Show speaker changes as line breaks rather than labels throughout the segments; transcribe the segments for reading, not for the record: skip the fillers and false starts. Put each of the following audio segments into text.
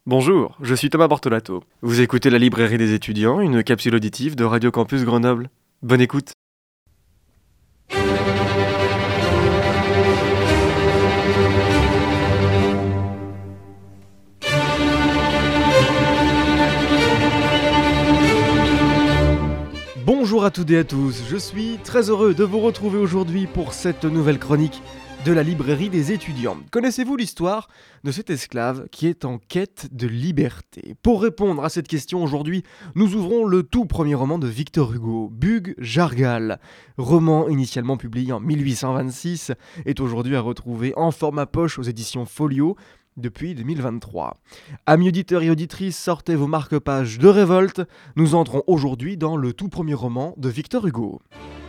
Bonjour, je suis Thomas Bortolato. Vous écoutez La Librairie des étudiants, une capsule auditive de Radio Campus Grenoble. Bonne écoute. Bonjour à toutes et à tous, je suis très heureux de vous retrouver aujourd'hui pour cette nouvelle chronique de la librairie des étudiants. Connaissez-vous l'histoire de cet esclave qui est en quête de liberté ? Pour répondre à cette question aujourd'hui, nous ouvrons le tout premier roman de Victor Hugo, Bug Jargal. Roman initialement publié en 1826, est aujourd'hui à retrouver en format poche aux éditions Folio, depuis 2023. Amis auditeurs et auditrices, sortez vos marque-pages de révolte. Nous entrons aujourd'hui dans le tout premier roman de Victor Hugo.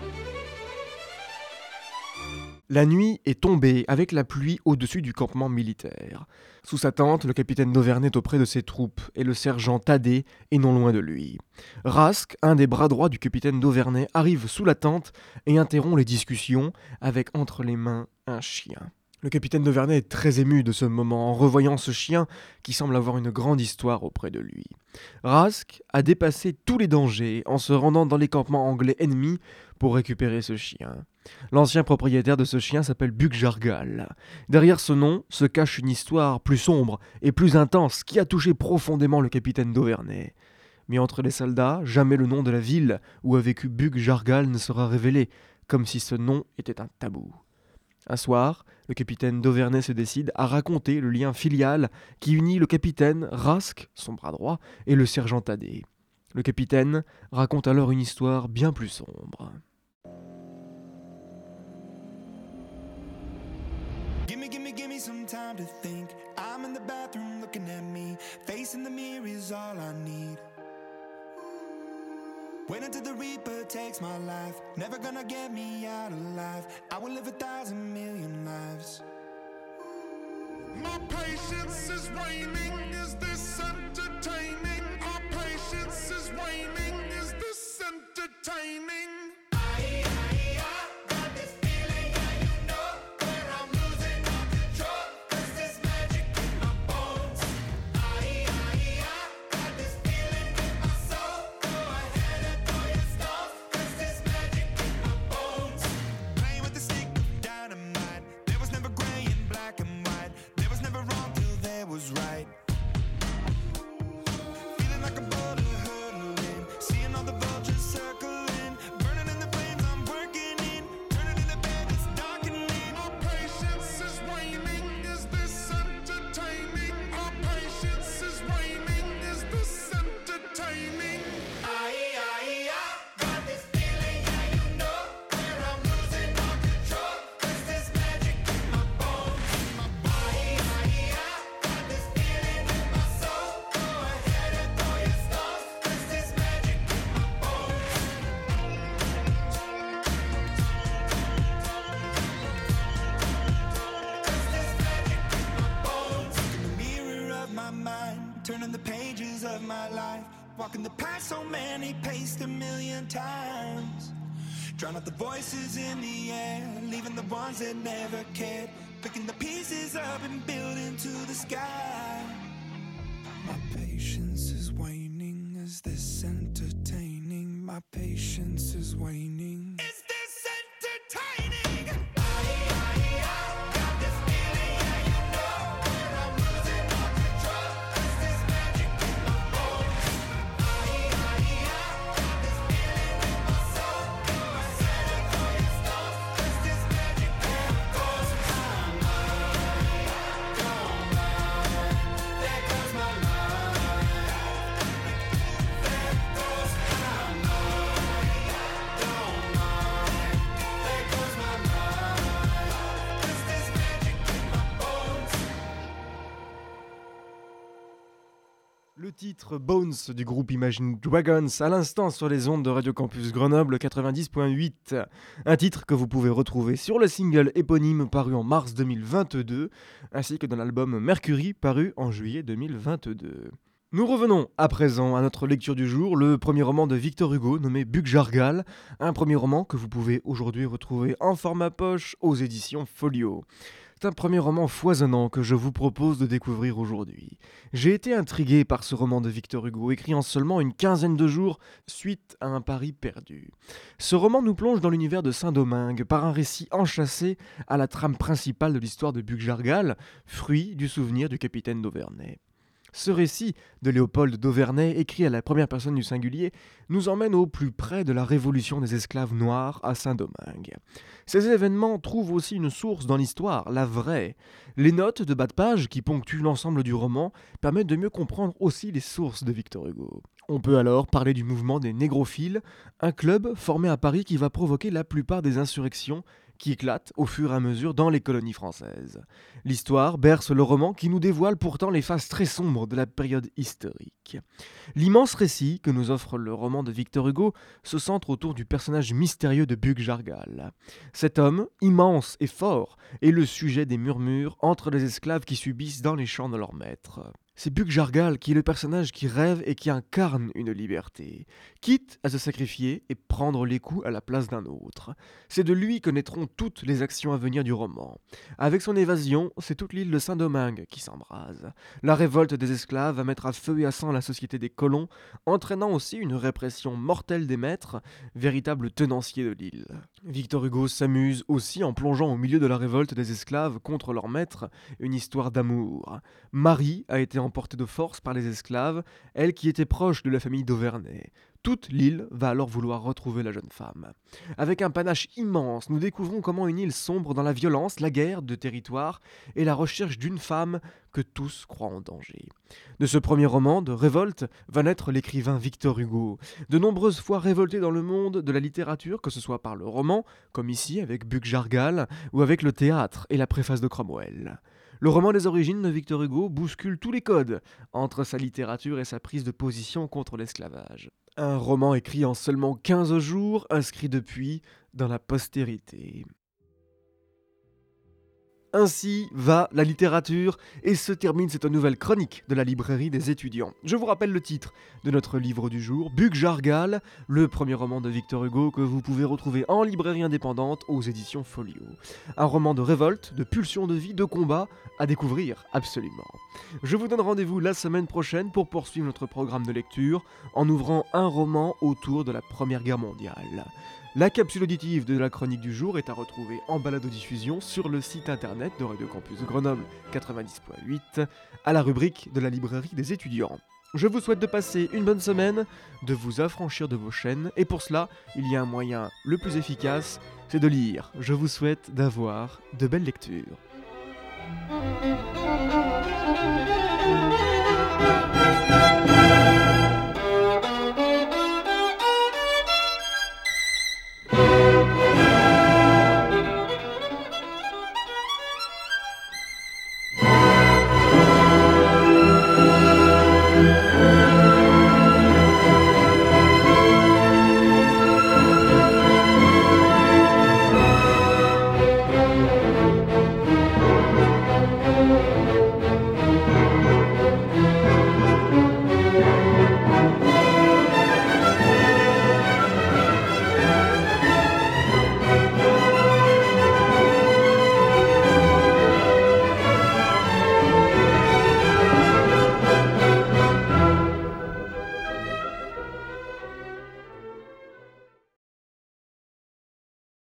La nuit est tombée avec la pluie au-dessus du campement militaire. Sous sa tente, le capitaine d'Auverney est auprès de ses troupes et le sergent Thaddée est non loin de lui. Rask, un des bras droits du capitaine d'Auverney, arrive sous la tente et interrompt les discussions avec entre les mains un chien. Le capitaine d'Auverney est très ému de ce moment en revoyant ce chien qui semble avoir une grande histoire auprès de lui. Rask a dépassé tous les dangers en se rendant dans les campements anglais ennemis pour récupérer ce chien. L'ancien propriétaire de ce chien s'appelle Bug Jargal. Derrière ce nom se cache une histoire plus sombre et plus intense qui a touché profondément le capitaine d'Auverney. Mais entre les soldats, jamais le nom de la ville où a vécu Bug Jargal ne sera révélé, comme si ce nom était un tabou. Un soir, le capitaine d'Auverney se décide à raconter le lien filial qui unit le capitaine Rask, son bras droit, et le sergent Thaddée. Le capitaine raconte alors une histoire bien plus sombre.
Give me some time to think. I'm in the bathroom looking at me. Facing the mirror is all I need. Wait until the Reaper takes my life. Never gonna get me out alive. I will live 1,000 million lives.
My patience is waning. Is this entertaining? Our patience is waning. Is this entertaining?
Turning the pages of my life, walking the path so many paced 1,000,000 times. Drown out the voices in the air, leaving the ones that never cared. Picking the pieces up and building to the sky. My patience is waning. Is this entertaining? My patience is waning. Is this entertaining?
Le titre Bones du groupe Imagine Dragons à l'instant sur les ondes de Radio Campus Grenoble 90.8. Un titre que vous pouvez retrouver sur le single éponyme paru en mars 2022 ainsi que dans l'album Mercury paru en juillet 2022. Nous revenons à présent à notre lecture du jour, le premier roman de Victor Hugo nommé Bug Jargal, un premier roman que vous pouvez aujourd'hui retrouver en format poche aux éditions Folio. C'est un premier roman foisonnant que je vous propose de découvrir aujourd'hui. J'ai été intrigué par ce roman de Victor Hugo, écrit en seulement une quinzaine de jours suite à un Paris perdu. Ce roman nous plonge dans l'univers de Saint-Domingue par un récit enchâssé à la trame principale de l'histoire de Buc-Jargal, fruit du souvenir du capitaine d'Auverney. Ce récit de Léopold d'Auverney, écrit à la première personne du singulier, nous emmène au plus près de la révolution des esclaves noirs à Saint-Domingue. Ces événements trouvent aussi une source dans l'histoire, la vraie. Les notes de bas de page qui ponctuent l'ensemble du roman permettent de mieux comprendre aussi les sources de Victor Hugo. On peut alors parler du mouvement des négrophiles, un club formé à Paris qui va provoquer la plupart des insurrections qui éclatent au fur et à mesure dans les colonies françaises. L'histoire berce le roman qui nous dévoile pourtant les faces très sombres de la période historique. L'immense récit que nous offre le roman de Victor Hugo se centre autour du personnage mystérieux de Buc-Jargal. Cet homme, immense et fort, est le sujet des murmures entre les esclaves qui subissent dans les champs de leur maître. C'est Buc-Jargal qui est le personnage qui rêve et qui incarne une liberté, quitte à se sacrifier et prendre les coups à la place d'un autre. C'est de lui que naîtront toutes les actions à venir du roman. Avec son évasion, c'est toute l'île de Saint-Domingue qui s'embrase. La révolte des esclaves va mettre à feu et à sang la société des colons, entraînant aussi une répression mortelle des maîtres, véritables tenanciers de l'île. Victor Hugo s'amuse aussi en plongeant au milieu de la révolte des esclaves contre leurs maîtres une histoire d'amour. Marie a été emportée de force par les esclaves, elle qui était proche de la famille d'Auverney. Toute l'île va alors vouloir retrouver la jeune femme. Avec un panache immense, nous découvrons comment une île sombre dans la violence, la guerre de territoire et la recherche d'une femme que tous croient en danger. De ce premier roman de révolte va naître l'écrivain Victor Hugo. De nombreuses fois révolté dans le monde de la littérature, que ce soit par le roman, comme ici avec Buc-Jargal, ou avec le théâtre et la préface de Cromwell. Le roman des origines de Victor Hugo bouscule tous les codes entre sa littérature et sa prise de position contre l'esclavage. Un roman écrit en seulement 15 jours, inscrit depuis dans la postérité. Ainsi va la littérature et se termine cette nouvelle chronique de la librairie des étudiants. Je vous rappelle le titre de notre livre du jour, Buc-Jargal, le premier roman de Victor Hugo que vous pouvez retrouver en librairie indépendante aux éditions Folio. Un roman de révolte, de pulsion de vie, de combat à découvrir absolument. Je vous donne rendez-vous la semaine prochaine pour poursuivre notre programme de lecture en ouvrant un roman autour de la Première Guerre mondiale. La capsule auditive de la chronique du jour est à retrouver en balado-diffusion sur le site internet de Radio Campus Grenoble 90.8 à la rubrique de la librairie des étudiants. Je vous souhaite de passer une bonne semaine, de vous affranchir de vos chaînes, et pour cela, il y a un moyen le plus efficace, c'est de lire. Je vous souhaite d'avoir de belles lectures.